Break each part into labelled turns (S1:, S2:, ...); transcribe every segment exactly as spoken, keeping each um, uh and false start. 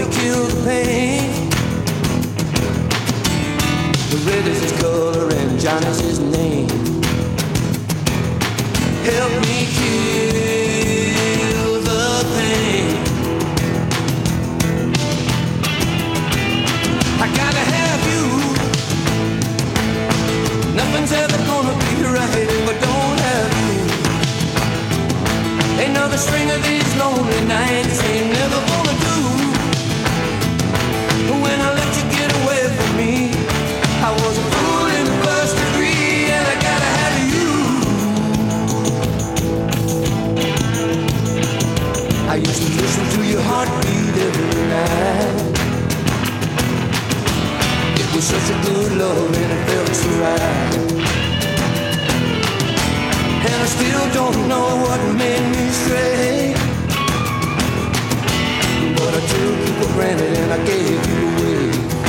S1: kill the pain. The red is his color and John is his name. Help me kill the pain. I gotta have you. Nothing's ever gonna be right if I don't have you. Another string of these lonely nights ain't never gonna do. When I let you get away from me, I was a fool in the first degree, and I gotta have you. I used to listen to your heartbeat every night. It was such a good love and it felt so right. And I still don't know what made me stray, but I took you for granted and I gave you away.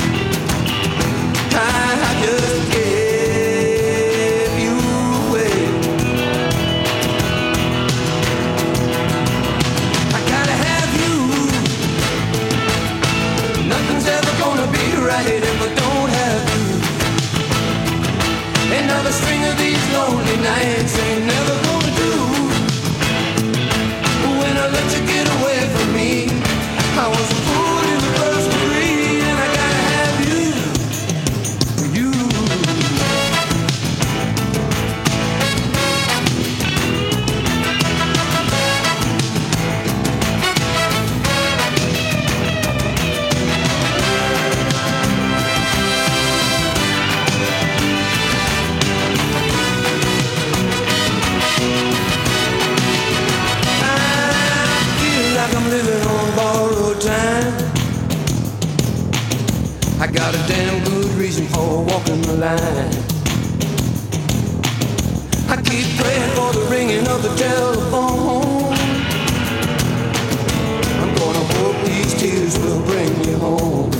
S1: I just gave you away. I gotta have you. Nothing's ever gonna be right if I don't have you. Another string of these lonely nights ain't never gonna do. When I let you get away from me, I was a fool in the first degree, and I gotta have you, you. I'm living on borrowed time. I got a damn good reason for walking the line. I keep praying for the ringing of the telephone. I'm gonna hope these tears will bring you home.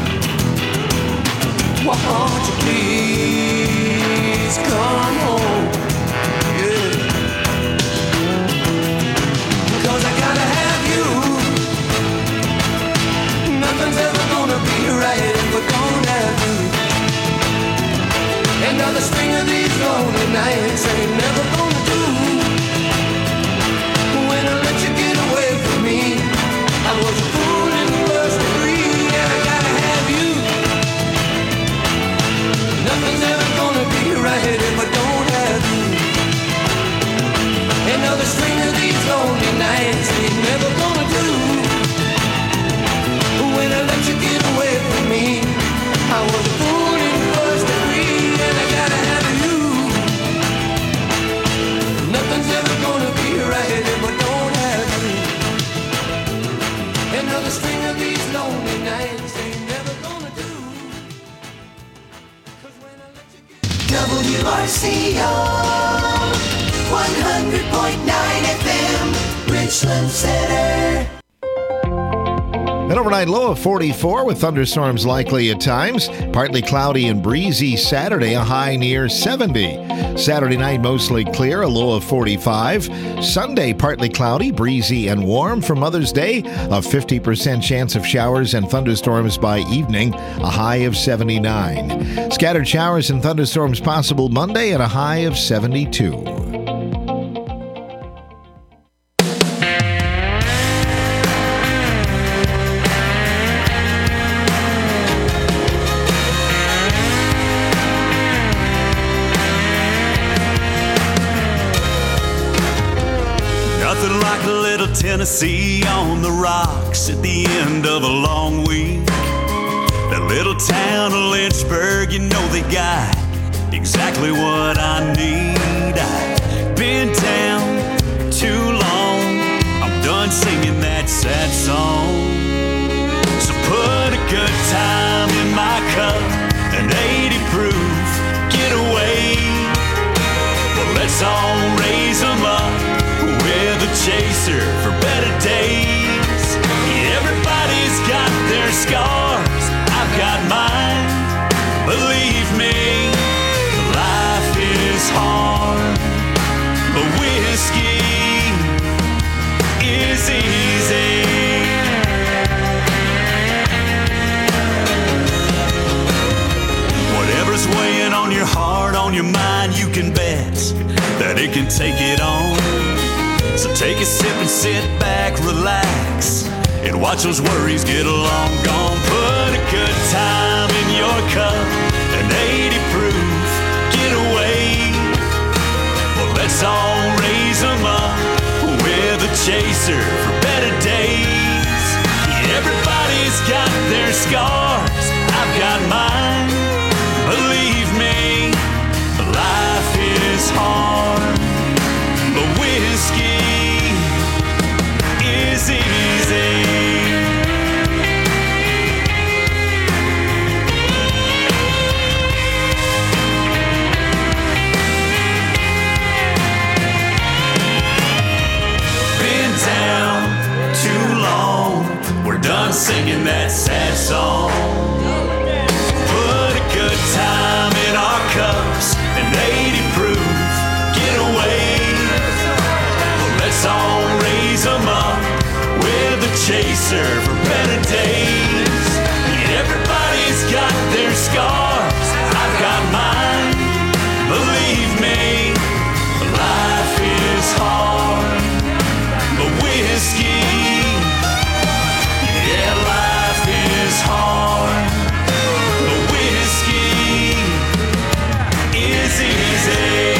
S1: Why won't you please come home? Yeah. Cause I gotta have you. Nothing's ever gonna be right if I don't have you. Another string of these lonely nights ain't never gonna do. When I let you get away from me, I was a fool in the first degree, and I gotta have you. Nothing's ever gonna be right if I don't have you. Another string of these lonely nights ain't never gonna do. When I let you get away from me, I was a fool in the first degree, and I gotta have you. Nothing's ever gonna be right if I don't have you. Another string of these lonely nights ain't never gonna do. 'Cause when I let you get
S2: W R C O one hundred point nine F M, Richland Center.
S3: An overnight low of forty-four with thunderstorms likely at times. Partly cloudy and breezy Saturday, a high near seventy. Saturday night mostly clear, a low of forty-five. Sunday partly cloudy, breezy and warm. For Mother's Day, a fifty percent chance of showers and thunderstorms by evening, a high of seventy-nine. Scattered showers and thunderstorms possible Monday at a high of seventy-two.
S4: Tennessee on the rocks at the end of a long week. That little town of Lynchburg, you know they got exactly what I need. I've been down too long, I'm done singing that sad song. So put a good time in my cup, an eighty proof getaway. Well, let's all raise them up with a chaser for better days. Everybody's got their scars, I've got mine. Believe me, life is hard, but whiskey is easy. they can take it on. So take a sip and sit back, relax, and watch those worries get long gone. Put a good time in your cup, an eighty proof getaway. Well, let's all raise them up with a chaser for better days. Everybody's got their scars, I've got mine. Believe me, life is hard, but whiskey is easy. Been down too long, we're done singing that sad song. Put a good time in our cups, an eighty proof getaway. Well, let's all raise them up with a chaser for better days. Everybody's got their scars, I've got mine. Believe me, life is hard, but whiskey, yeah, life is hard, but whiskey is easy.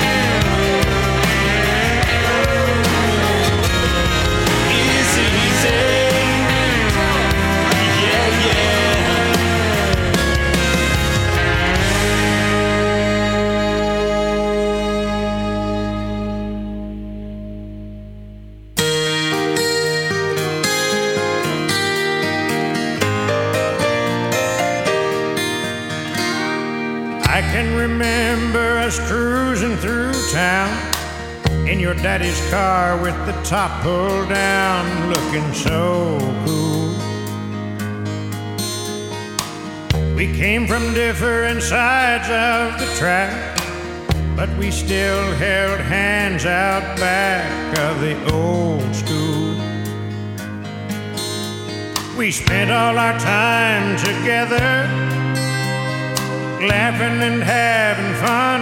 S4: Is easy. Yeah, yeah.
S5: I can remember us cruising through town in your daddy's car with the top pulled down, looking so cool. We came from different sides of the track, but we still held hands out back of the old school. We spent all our time together, laughing and having fun.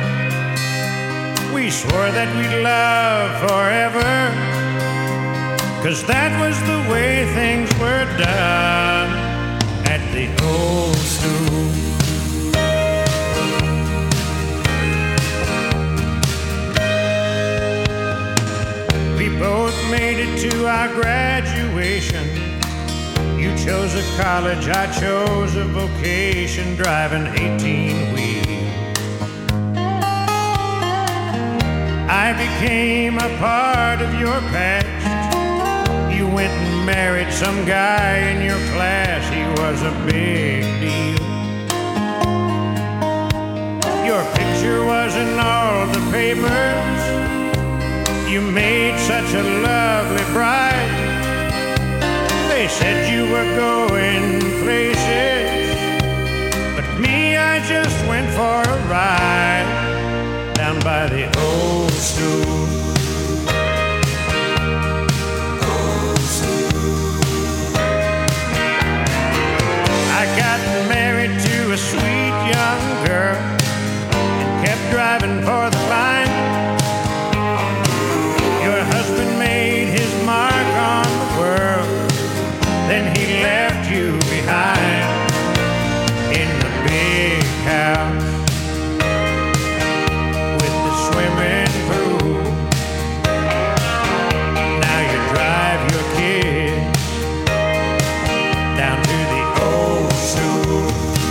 S5: We swore that we'd love forever, 'cause that was the way things were done at the old school. We both made it to our graduation. You chose a college, I chose a vocation, driving eighteen wheels. I became a part of your past. You went and married some guy in your class, he was a big deal. Your picture was in all the papers. You made such a lovely bride. They said you were going places, but me, I just went for a ride down by the old stool. Old stool. I got married to a sweet young girl and kept driving for the line. Your husband made his mark on the world, then he left you behind in the big house with the swimming pool. Now you drive your kids down to the old stool.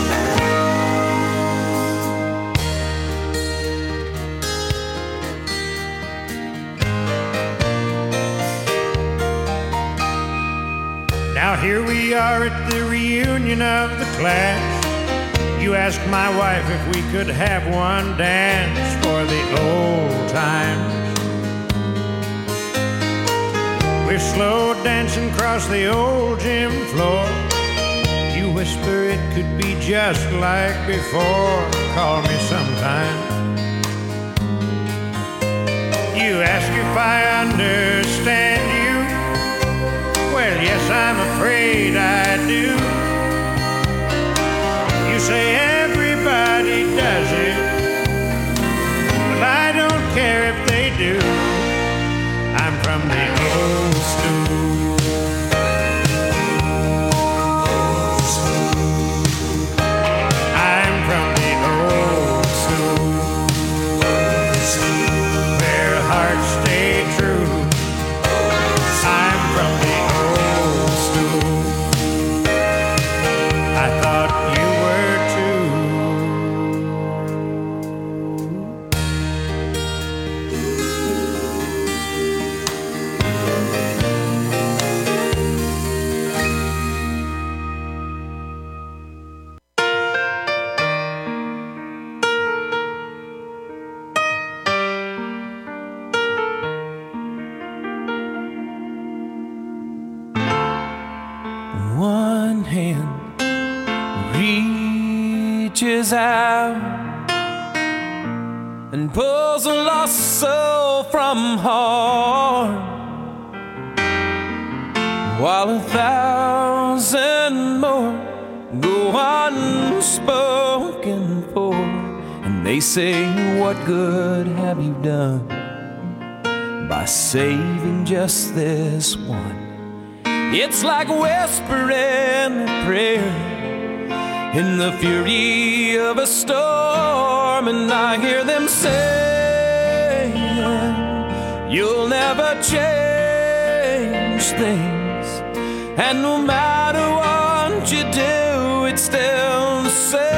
S5: Now here we are at the reunion of the class. You asked my wife if we could have one dance for the old times. We're slow dancing across the old gym floor. You whisper it could be just like before. Call me sometime. You ask if I understand you. Well, yes, I'm afraid I do. You say everybody does it, but I don't care if
S6: one hand reaches out and pulls a lost soul from harm, while a thousand more go unspoken for. And they say, what good have you done by saving just this one? It's like whispering a prayer in the fury of a storm. And I hear them saying, you'll never change things, and no matter what you do, it's still the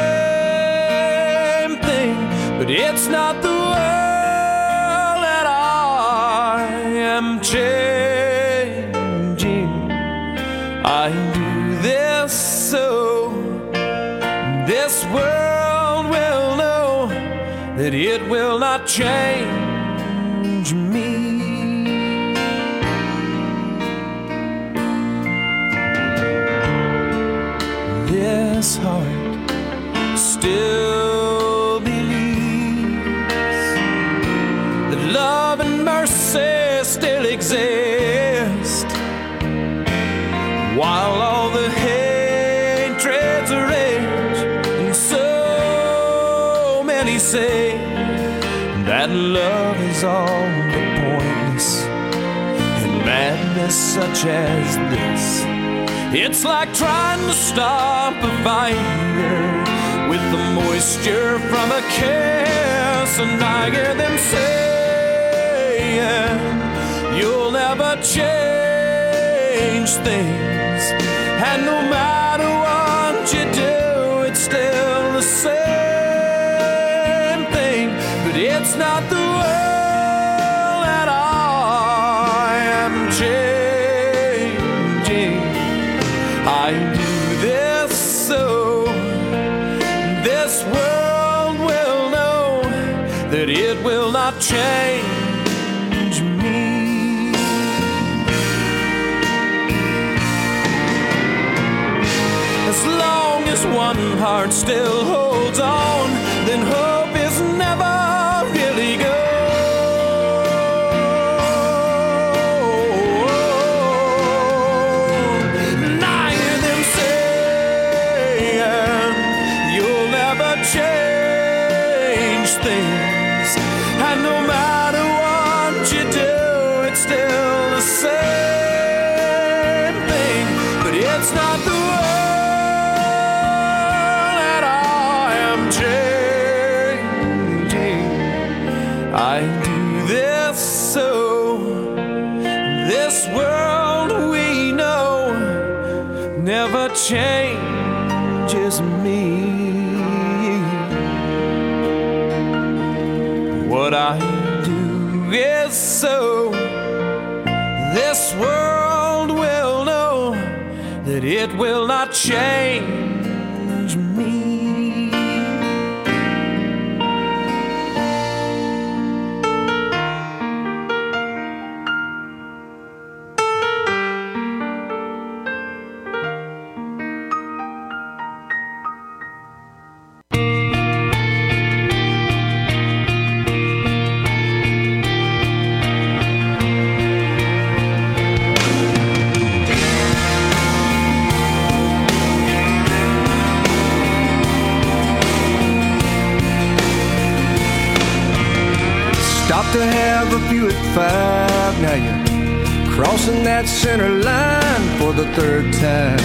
S6: same thing. But it's not the world that I am changing. I do this so this world will know that it will not change me. This heart still believes that love and mercy still exist, while all the hatreds rage, and so many say that love is all but pointless, and madness such as this, it's like trying to stop a fire with the moisture from a kiss. And I hear them saying, you'll never change things, and no matter what you do, it's still the same thing. But it's not the world that I am changing. I do this so this world will know that it will not change me. As long as one heart still holds on, then hope is never really gone. And I hear them saying, you'll never change things, and no matter what you do, it's still the same thing. But it's not the I do this so this world we know never changes me. What I do is so this world will know that it will not change me.
S1: Stopped to have a few at five. Now you're crossing that center line for the third time.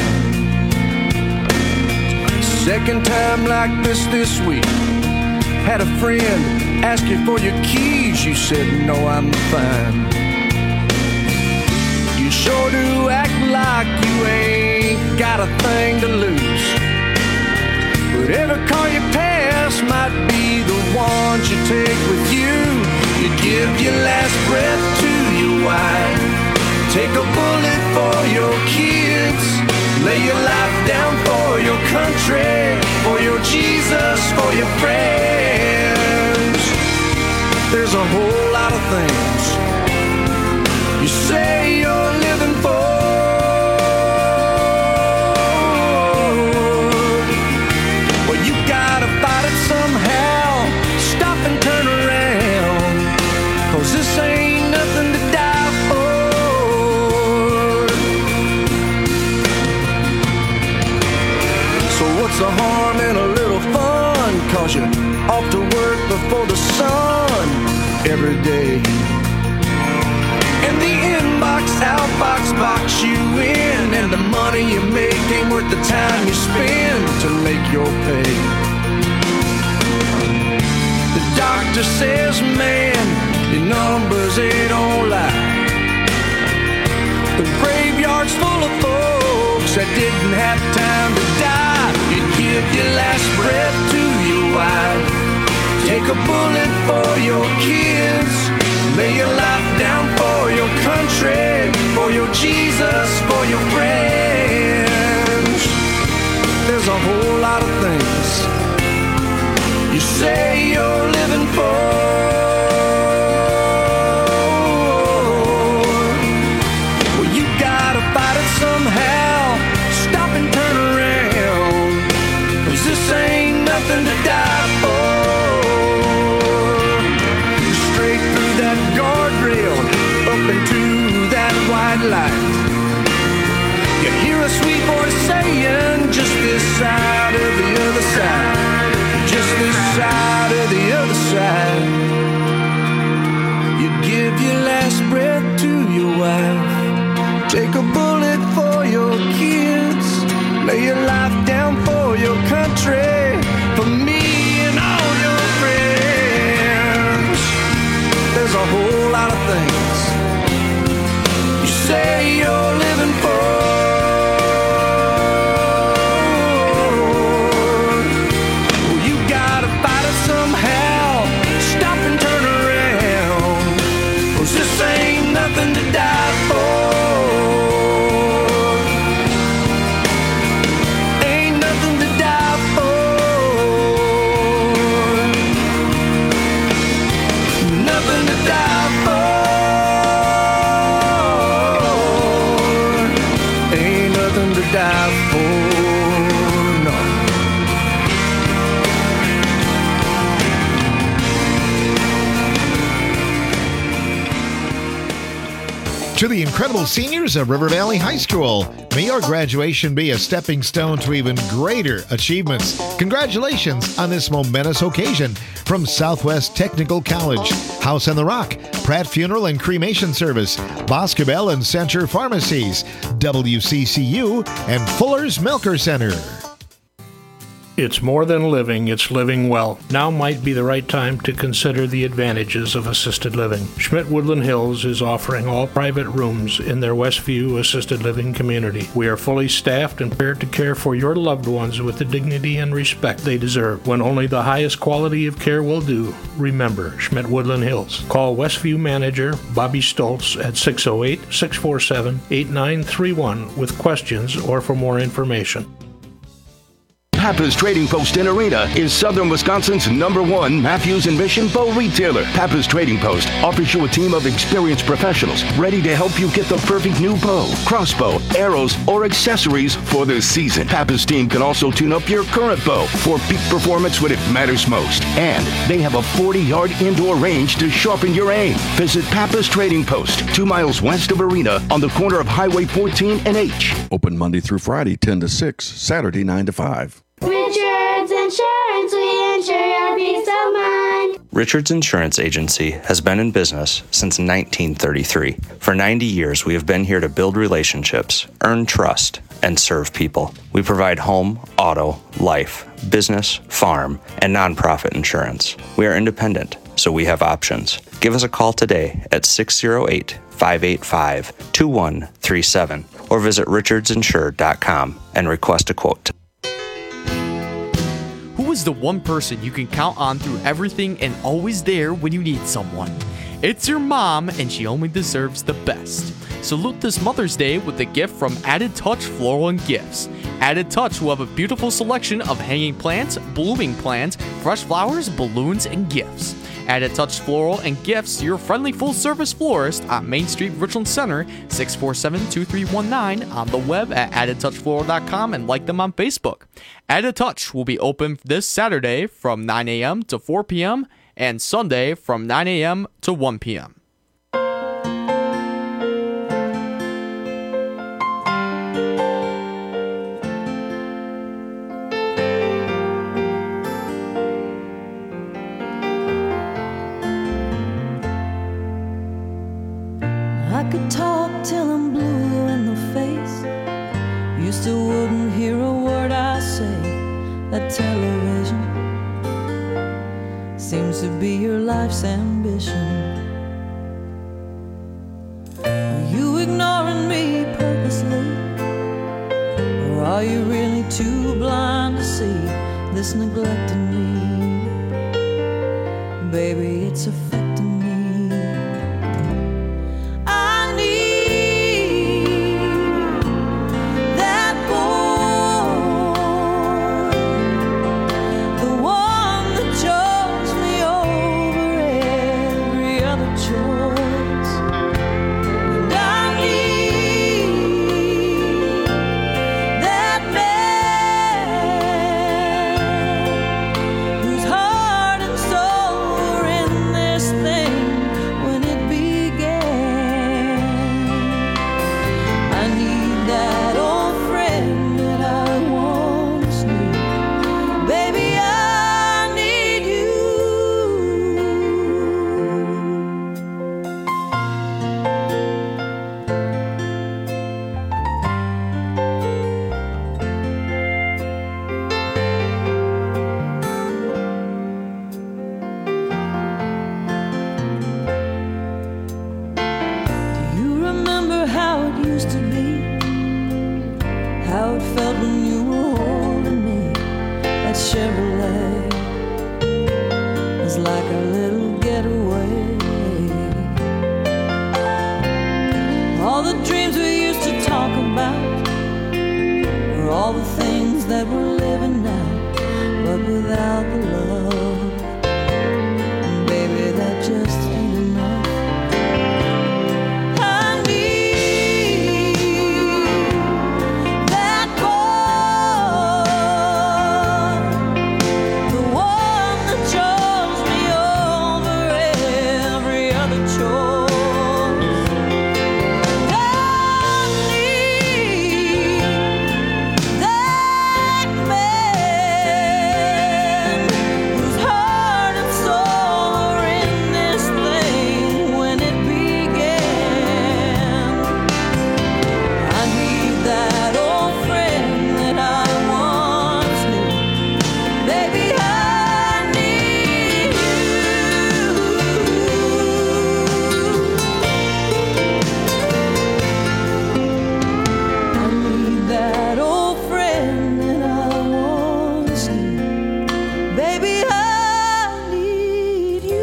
S1: Second time like this this week. Had a friend ask you for your keys. You said, no, I'm fine. You sure do act like you ain't got a thing to lose. But every car you pass might be the ones you take with you. You give your last breath to your wife, take a bullet for your kids, lay your life down for your country, for your Jesus, for your friends. There's a whole lot of things you say you're living for, off to work before the sun every day. And the inbox, outbox box you in, and the money you make ain't worth the time you spend to make your pay. The doctor says, man, your numbers, they don't lie. The graveyard's full of folks that didn't have time to die. You give your last breath to your wife, take a bullet for your kids, lay your life down for your country, for your Jesus, for your friends. There's a whole lot of things you say you're living for. Somehow stop and turn around, 'cause this ain't nothing to die for. Straight through that guardrail, up into that white light, you hear a sweet voice saying, just this side or the other side, just this side or the other side. You give your last breath to your wife, take a bullet for your kids, lay your life down for your country, for me and all your friends. There's a whole lot of things you say you're living for. Well, you gotta fight it somehow, stop and turn around, 'cause this ain't nothing to die for. Die for, no.
S3: To the incredible seniors of River Valley High School, may your graduation be a stepping stone to even greater achievements. Congratulations on this momentous occasion from Southwest Technical College, House on the Rock, Pratt Funeral and Cremation Service, Boscobel and Center Pharmacies, W C C U, and Fuller's Milker Center.
S5: It's more than living, it's living well. Now might be the right time to consider the advantages of assisted living. Schmidt Woodland Hills is offering all private rooms in their Westview assisted living community. We are fully staffed and prepared to care for your loved ones with the dignity and respect they deserve. When only the highest quality of care will do, remember Schmidt Woodland Hills. Call Westview Manager Bobby Stoltz at six oh eight, six four seven, eight nine three one with questions or for more information.
S7: Pappas Trading Post in Arena is Southern Wisconsin's number one Matthews and Mission bow retailer. Pappas Trading Post offers you a team of experienced professionals ready to help you get the perfect new bow, crossbow, arrows, or accessories for the season. Pappas team can also tune up your current bow for peak performance when it matters most. And they have a forty-yard indoor range to sharpen your aim. Visit Pappas Trading Post, two miles west of Arena on the corner of Highway fourteen and H.
S8: Open Monday through Friday, ten to six, Saturday, nine to five.
S9: Richards Insurance, we insure your peace of mind.
S10: Richards Insurance Agency has been in business since nineteen thirty-three. For ninety years, we have been here to build relationships, earn trust, and serve people. We provide home, auto, life, business, farm, and nonprofit insurance. We are independent, so we have options. Give us a call today at six oh eight, five eight five, two one three seven or visit richards insure dot com and request a quote.
S11: Who is the one person you can count on through everything and always there when you need someone? It's your mom, and she only deserves the best. Salute this Mother's Day with a gift from Added Touch Floral and Gifts. Added Touch will have a beautiful selection of hanging plants, blooming plants, fresh flowers, balloons, and gifts. Added Touch Floral and Gifts, your friendly full-service florist on Main Street, Richland Center, six four seven, two three one nine, on the web at added touch floral dot com, and like them on Facebook. Added Touch will be open this Saturday from nine a.m. to four p.m. and Sunday from nine a.m. to one p.m.
S12: couldn't hear a word I say. That television seems to be your life's ambition. Are you ignoring me purposely? Or are you really too blind to see this neglecting me? Baby, it's affecting me. I need that boy, the one that chose me over every other choice. And I need that man whose heart and soul were in this thing when it began. I need that old friend that I once knew. Baby, I need you. Do you remember how it used to be? How it felt when you were holding me? That Chevrolet was like a little getaway. All the dreams we used to talk about were all the things that we're living now, but without the love. And baby, that just ain't enough. I need that boy, the one that chose me over every other choice. I need that man whose heart and soul were in this thing when it began. I need that old friend that I once knew. Baby, I need you. I need that old friend that I once knew. Baby, I need you.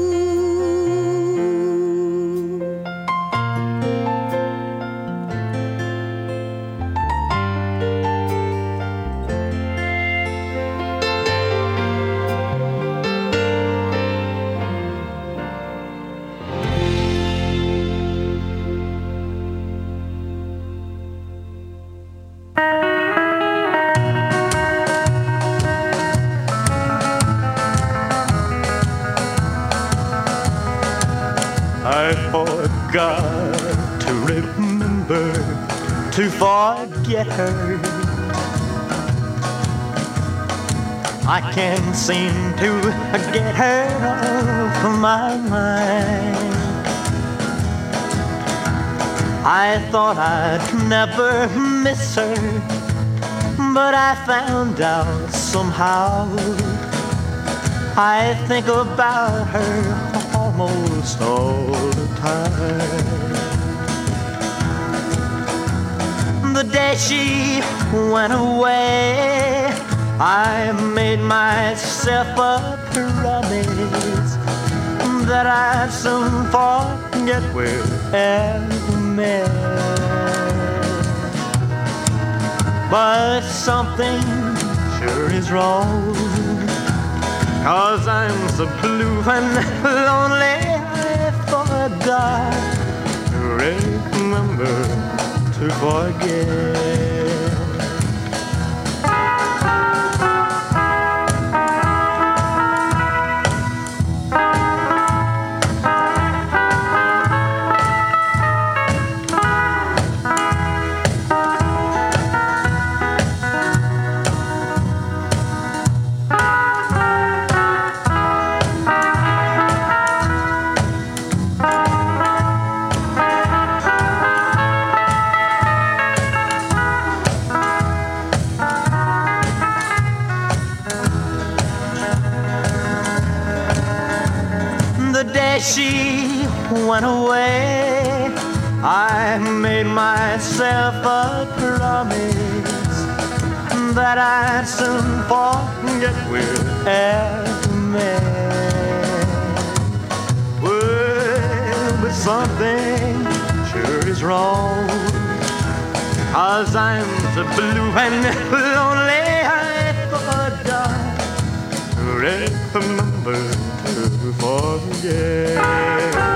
S13: I forgot to remember to forget her. I can't seem to get her off my mind. I thought I'd never miss her, but I found out somehow. I think about her almost all the time. The day she went away, I made myself a promise that I'd soon forget we ever met. But something sure is wrong, 'cause I'm so blue and lonely I forgot to remember to forget. as she went away, I made myself a promise that I'd soon forget we're ever met. Well, but something sure is wrong, 'cause I'm so blue and lonely I forgot to remember to forget.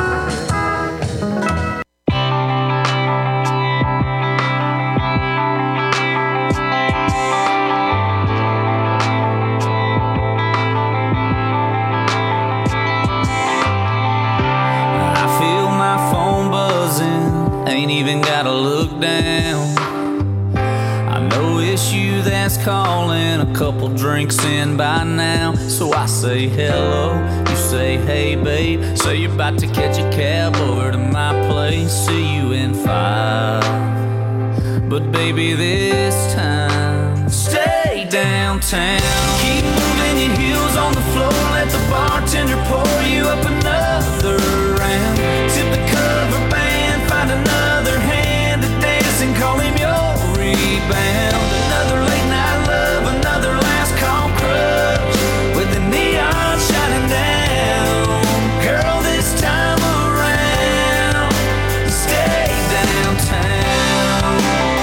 S6: Ain't even gotta look down. I know it's you that's calling, a couple drinks in by now. So I say hello, you say hey babe, say you're about to catch a cab over to my place. See you in five, but baby this time stay downtown. Keep moving your heels on the floor, let the bartender pour you up another round. Tip the cover band, find another hand to dance and call him your rebound. Another late night love, another last call crush with the neon shining down. Girl, this time around, stay downtown.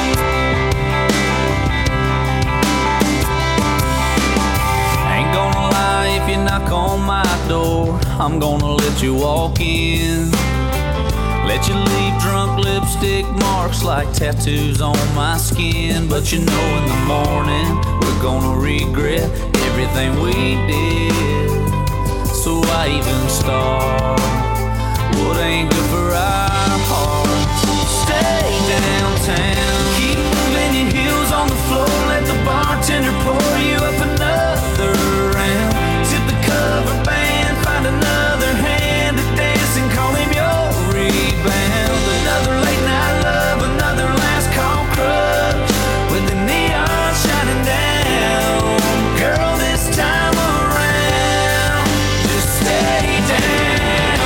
S6: Ain't gonna lie, if you knock on my door, I'm gonna let you walk in. Let you leave drunk lipstick marks like tattoos on my skin. But you know in the morning we're gonna regret everything we did. So I even start what ain't good for our hearts. Stay downtown, keep moving your heels on the floor, let the bartender pour you up another round. Tip the cover band, find another hand to dance and call him your rebound. Another late night love, another last call crush with the neon shining down. Girl, this time around, just stay downtown.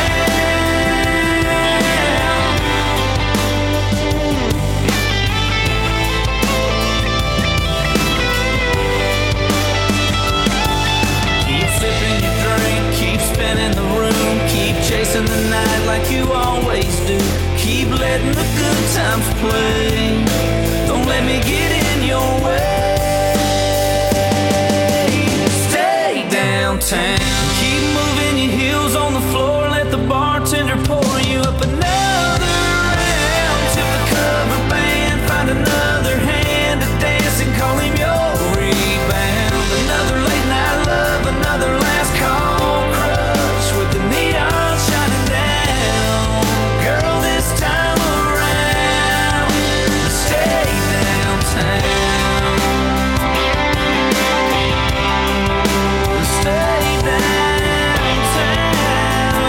S6: Keep sipping your drink, keep spinning the room, keep chasing the night like you always do. Keep letting the good times play. Don't let me get in your way. Stay downtown, keep moving your heels on the floor, let the bartender pour you up another round. Tip the cover band, find another hand to dance and call him your rebound. Another late night love, another last call crush with the neon shining down. Girl, this time around, stay downtown. Stay downtown.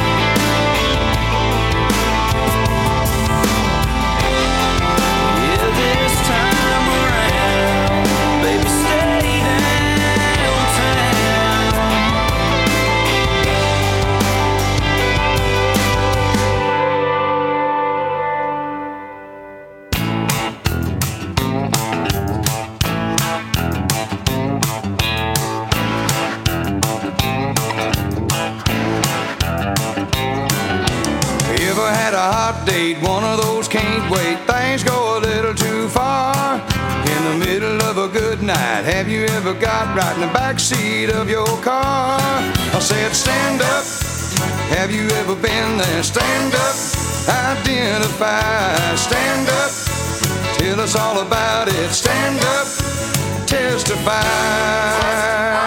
S6: Yeah, this time around, baby, stay downtown.
S1: Ever had a hot date, one of those can't wait, things go a little too far. In the middle of a good night, have you ever got right in the back seat of your car? I said stand up, have you ever been there? Stand up, identify, stand up, tell us all about it. Stand up, testify.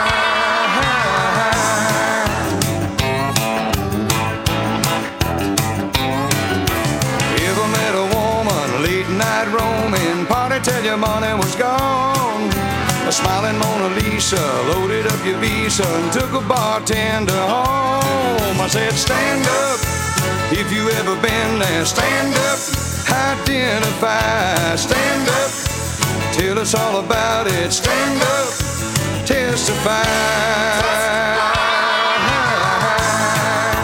S1: Till your money was gone. A smiling Mona Lisa loaded up your visa and took a bartender home. I said stand up, if you ever been there. Stand up, identify. Stand up, tell us all about it. Stand up, testify.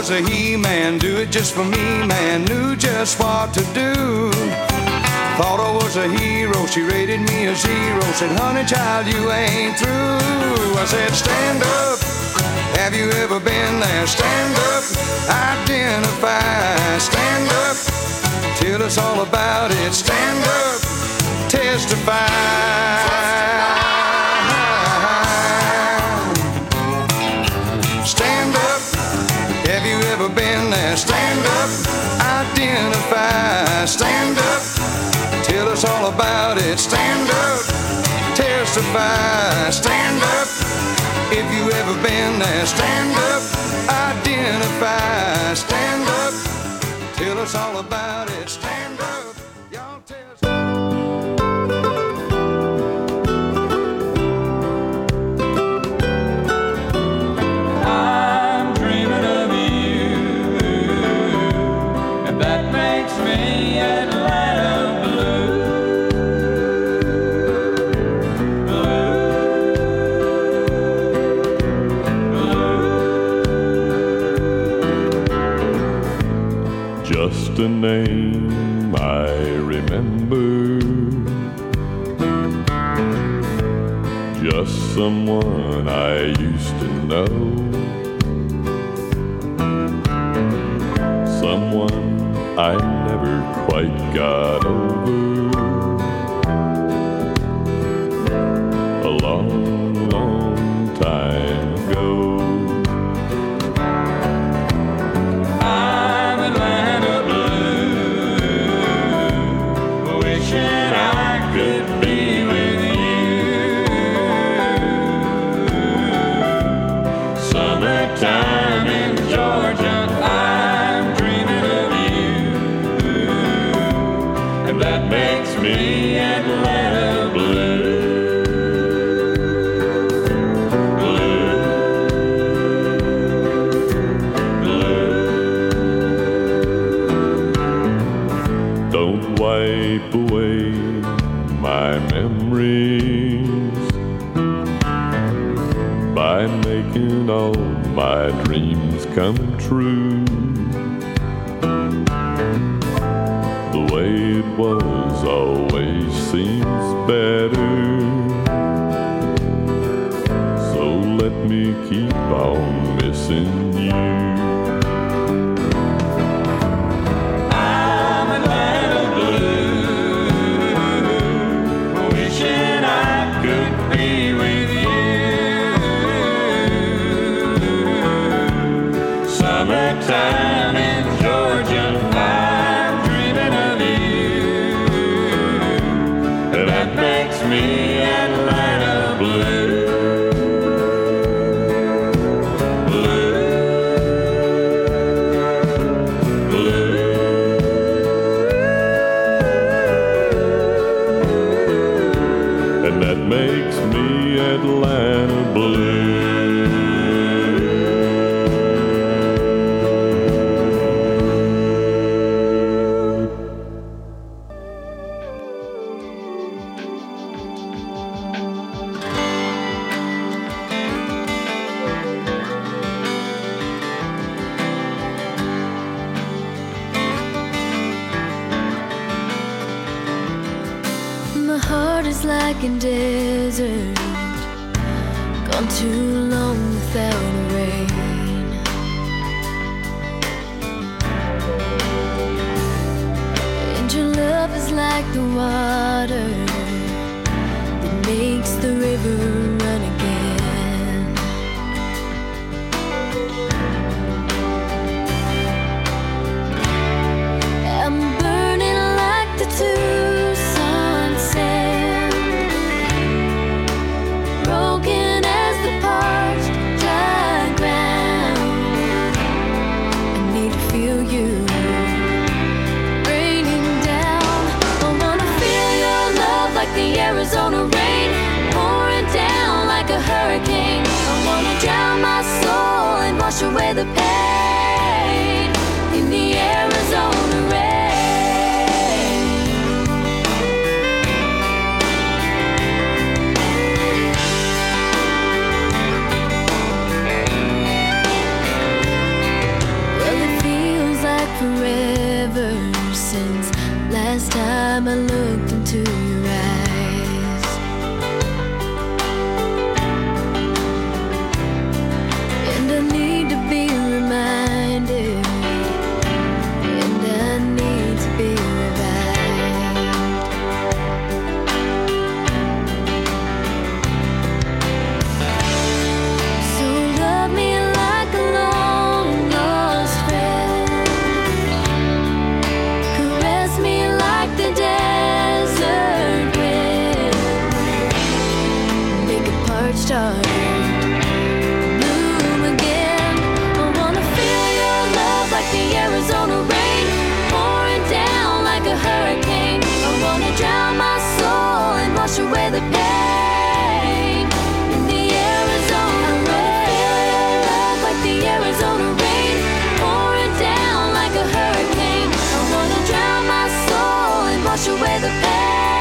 S1: was a he-man, do it just for me, man, knew just what to do. Thought I was a hero, she rated me a zero, said, honey child, you ain't through. I said, stand up, have you ever been there? Stand up, identify, stand up, tell us all about it, stand up, testify. Stand up, have you ever been there? Stand up, identify, stand up, tell us all about it, stand up, testify, stand up, if you ever been there, stand up, identify, stand up, tell us all about it, stand up, y'all tell us.
S6: I'm dreaming of you, and that makes me Atlanta blue.
S14: Just a name I remember, just someone I used to know, someone I never quite got over. A long, long time ago.
S6: Time in Georgia, I'm dreaming of you, and that makes me Atlanta blue. Blue, blue. Don't wipe away my memories by making all my dreams come true. The way it was always seems better, so let me keep on missing you. I'm Atlanta blue, wishing I could be with you. Summertime in Georgia, I'm dreaming of you, and that makes me Atlanta blue. Blue, blue.
S14: And that makes me Atlanta blue.
S15: My heart is like a desert, gone too long without rain. And your love is like the water that makes the river run again. I'm burning like the Tucson sand, broken as the part heart started bloom again. I wanna feel your love like the Arizona rain pouring down like a hurricane. I wanna drown my soul and wash away the pain in the Arizona rain. I wanna feel your love like the Arizona rain pouring down like a hurricane. I wanna drown my soul and wash away the pain.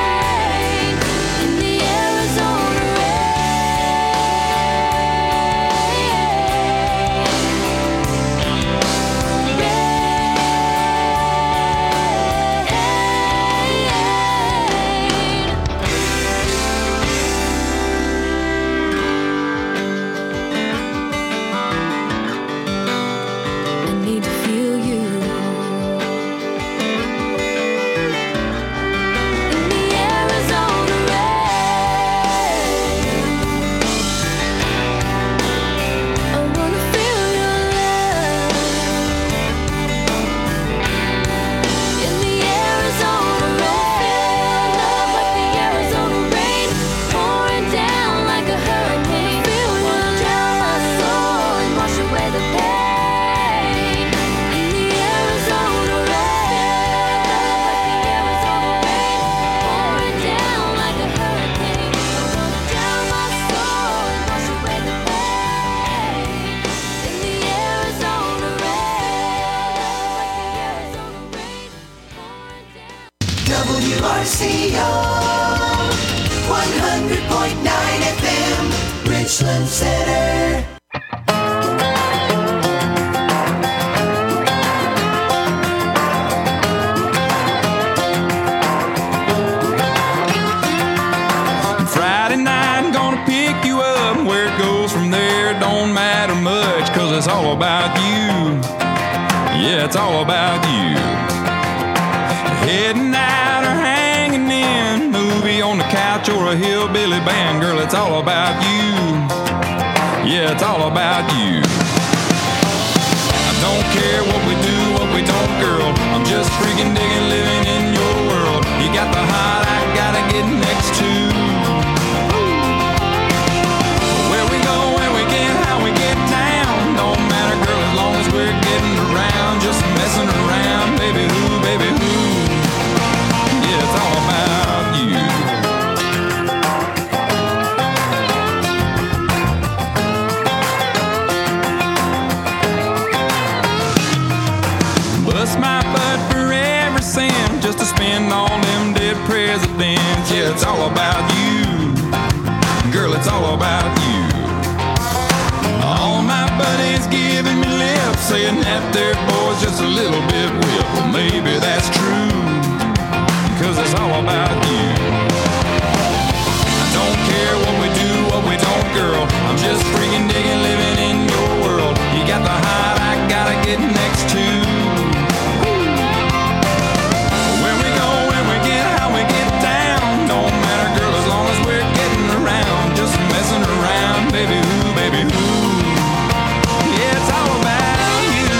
S2: W R C O one hundred point nine F M, Richland Center.
S16: Friday night, gonna pick you up. Where it goes from there don't matter much, 'cause it's all about you. Yeah, it's all about you. Heading out or hanging in, movie on the couch or a hillbilly band. Girl, it's all about you. Yeah, it's all about you. I don't care what we do, what we don't, girl. I'm just freaking digging living in your world. You got the heart I gotta get next to. Where we go, where we get, how we get down, don't matter, girl, as long as we're getting around. Just messing around, baby, who, baby, who. Yeah, it's all about you. Bust my butt for every cent just to spend all them dead presidents. Yeah, it's all about you. Girl, it's all about you. All my buddies giving me lip, saying that their boy's just a little bit whip. Well, maybe that's true, 'cause it's all about you. I don't care what we do, what we don't, girl. I'm just freaking digging living in your world. You got the heart I gotta get next to. Where we go, where we get, how we get down, don't matter, girl, as long as we're getting around. Just messing around, baby, who, baby, who. Yeah, it's all about you.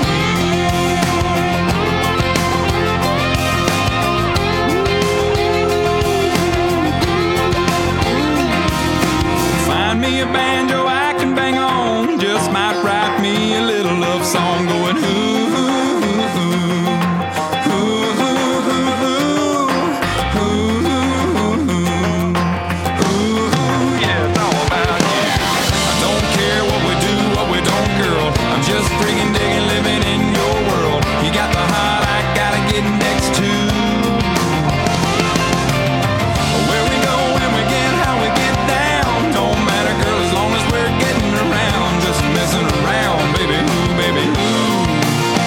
S16: Find me a banjo I can bang on. Just might write me a little love song going ooh, ooh, ooh, ooh, ooh, ooh, ooh, ooh. Yeah, it's all about you. I don't care what we do, what we don't, girl. I'm just freaking digging living in your world. You got the heart I gotta get next to. Where we go, when we get, how we get down, don't matter, girl, as long as we're getting around. Just messing around, baby, who, baby, who.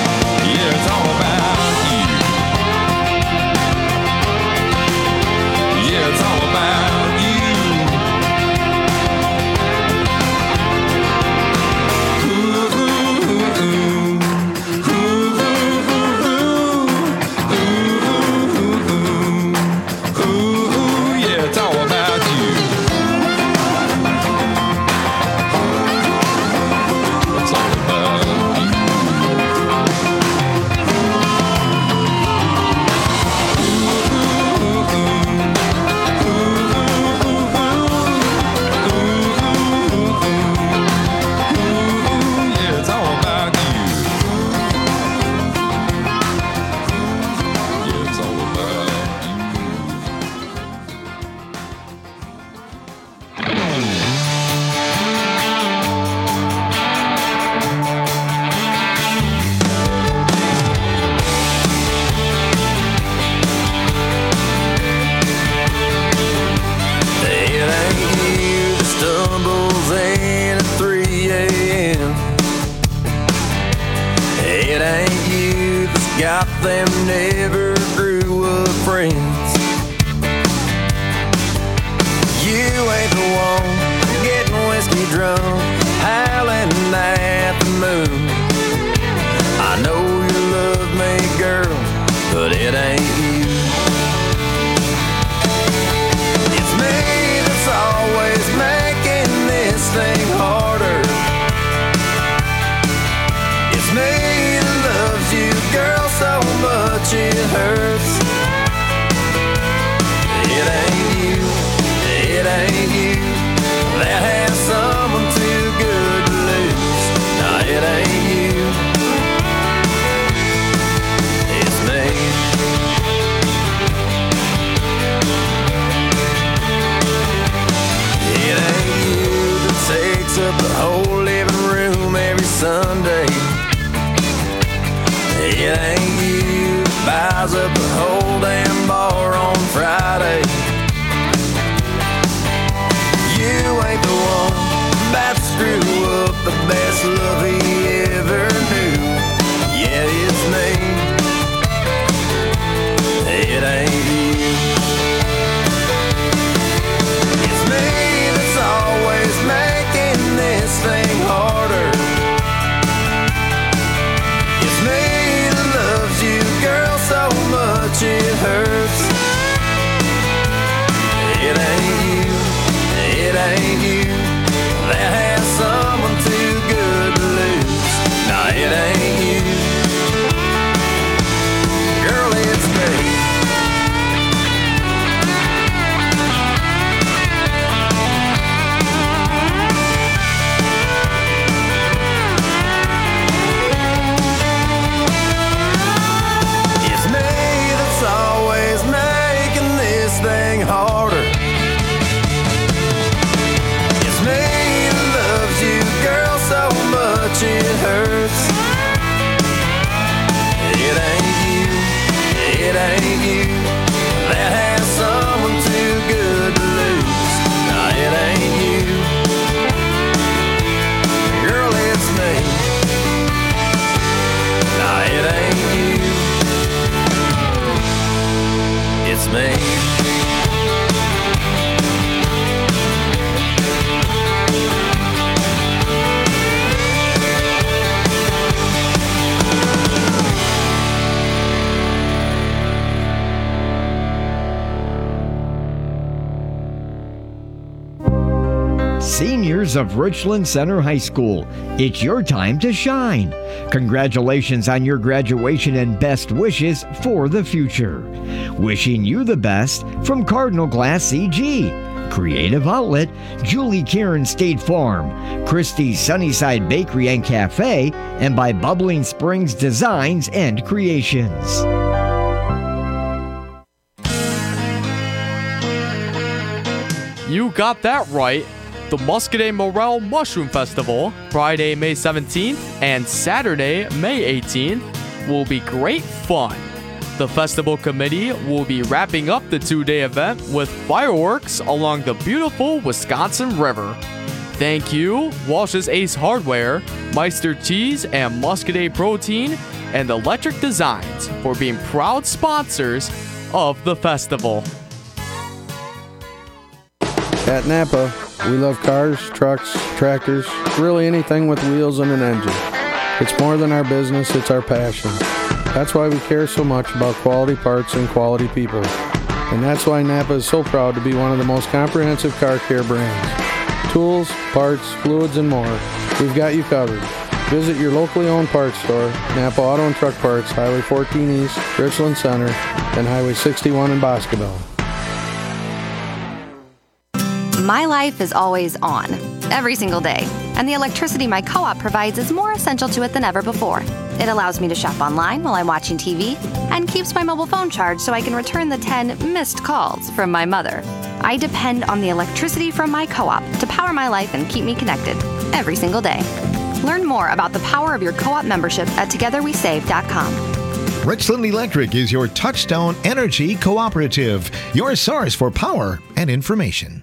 S17: Seniors of Richland Center High School, it's your time to shine. Congratulations on your graduation and best wishes for the future. Wishing you the best from Cardinal Glass C G, Creative Outlet, Julie Karen State Farm, Christie's Sunnyside Bakery and Cafe, and by Bubbling Springs Designs and Creations.
S11: You got that right. The Muscadet Morel Mushroom Festival, Friday, May seventeenth and Saturday, May eighteenth, will be great fun. The festival committee will be wrapping up the two-day event with fireworks along the beautiful Wisconsin River. Thank you, Walsh's Ace Hardware, Meister Cheese and Muscadet Protein, and Electric Designs for being proud sponsors of the festival.
S18: At Napa, we love cars, trucks, tractors, really anything with wheels and an engine. It's more than our business, it's our passion. That's why we care so much about quality parts and quality people. And that's why Napa is so proud to be one of the most comprehensive car care brands. Tools, parts, fluids, and more. We've got you covered. Visit your locally owned parts store, Napa Auto and Truck Parts, Highway fourteen East, Richland Center, and Highway sixty-one in Boscobel.
S19: My life is always on, every single day, and the electricity my co-op provides is more essential to it than ever before. It allows me to shop online while I'm watching T V and keeps my mobile phone charged so I can return the ten missed calls from my mother. I depend on the electricity from my co-op to power my life and keep me connected every single day. Learn more about the power of your co-op membership at together we save dot com.
S3: Richland Electric is your Touchstone Energy Cooperative, your source for power and information.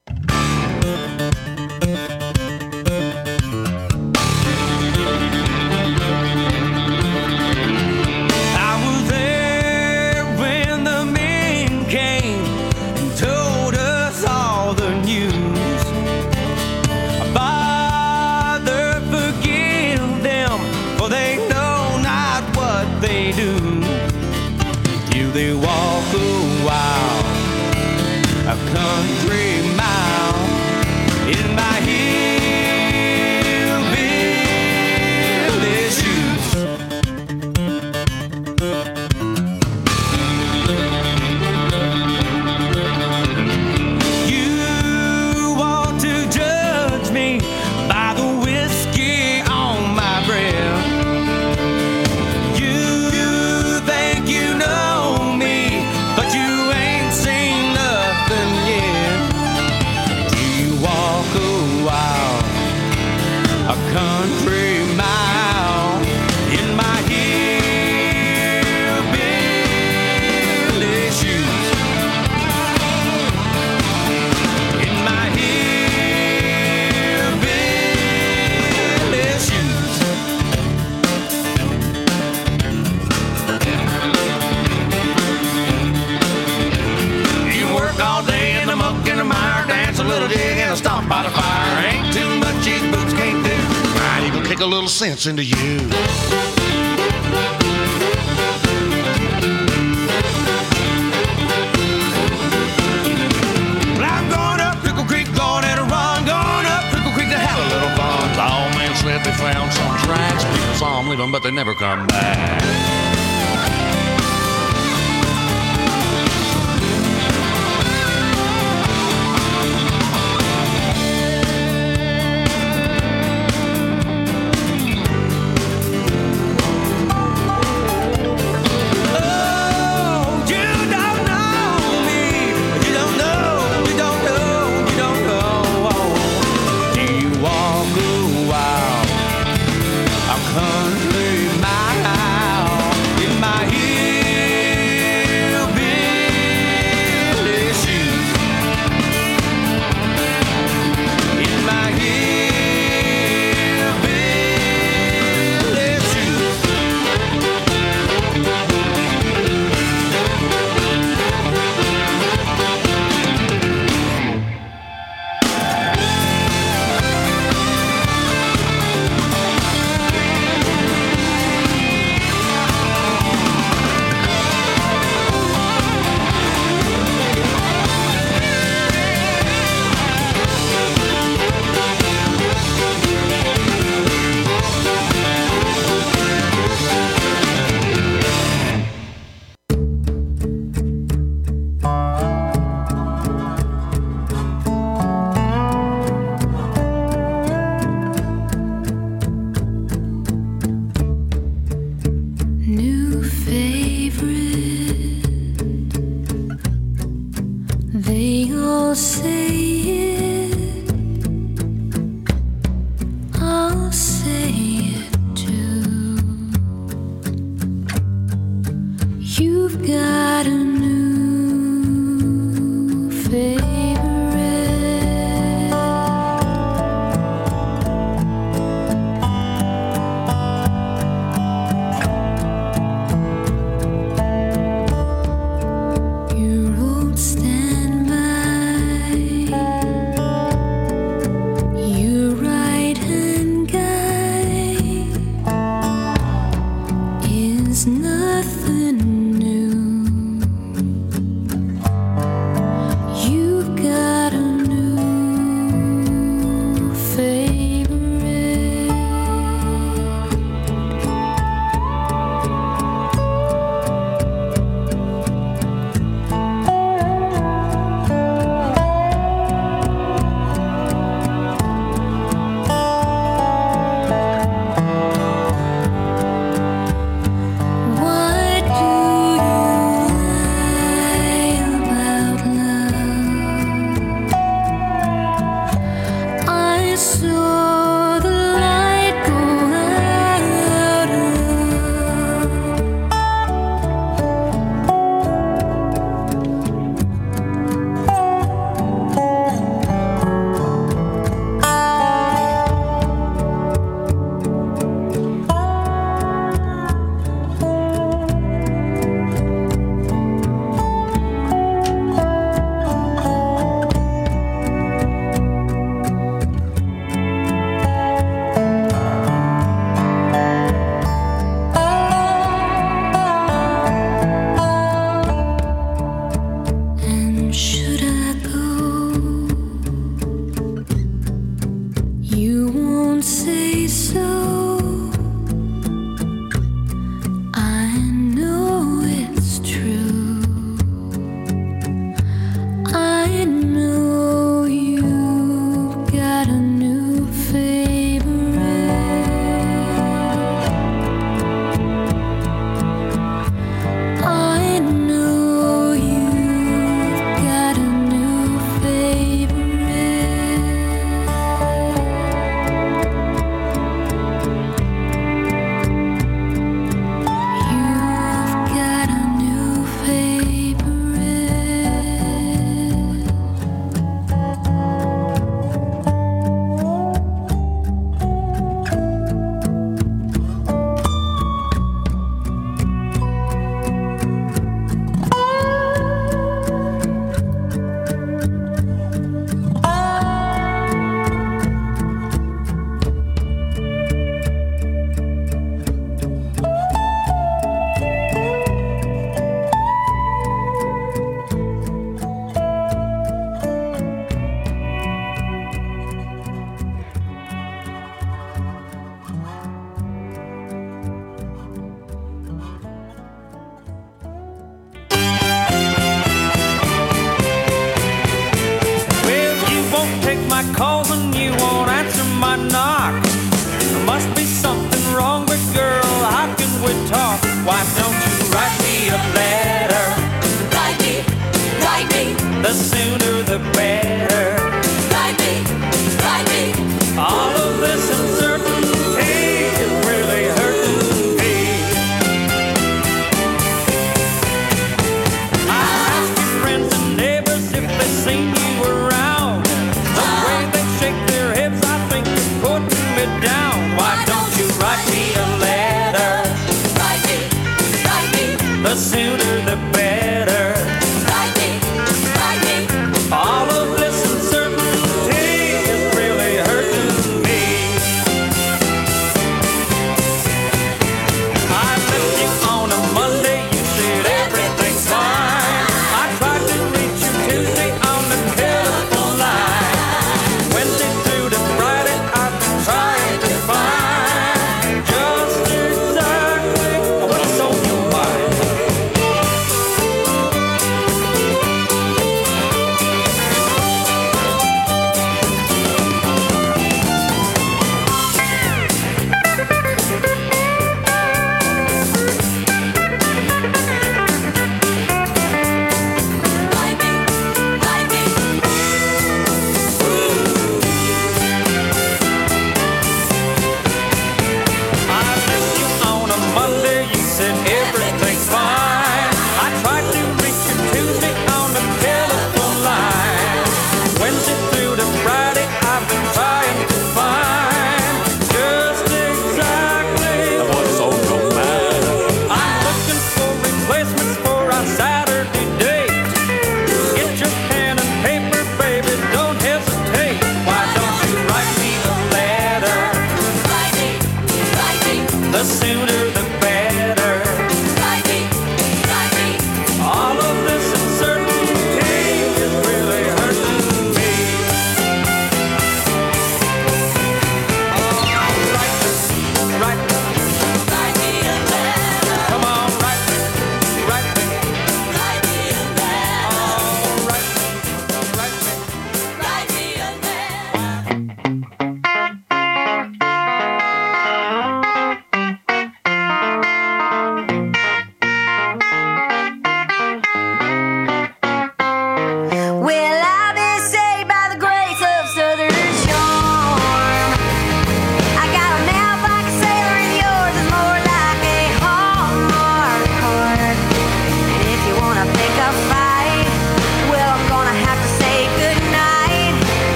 S6: They walk a while, a country mile in my hillbilly shoes. You want to judge me by the whiskey on my breath. You think you know, but you ain't seen nothing yet. Do you walk a while, a country mile in my hillbilly shoes? In my hillbilly shoes. All day in the muck and the mire, dance a little jig and a stomp by the fire. Ain't too much these boots can't do. Might even kick a little sense into you. Well, I'm going up Pickle Creek, going at a run, going up Pickle Creek to have a little fun. The old man said they found some tracks. People saw them leaving, but they never come back. Country mile
S15: don't say so.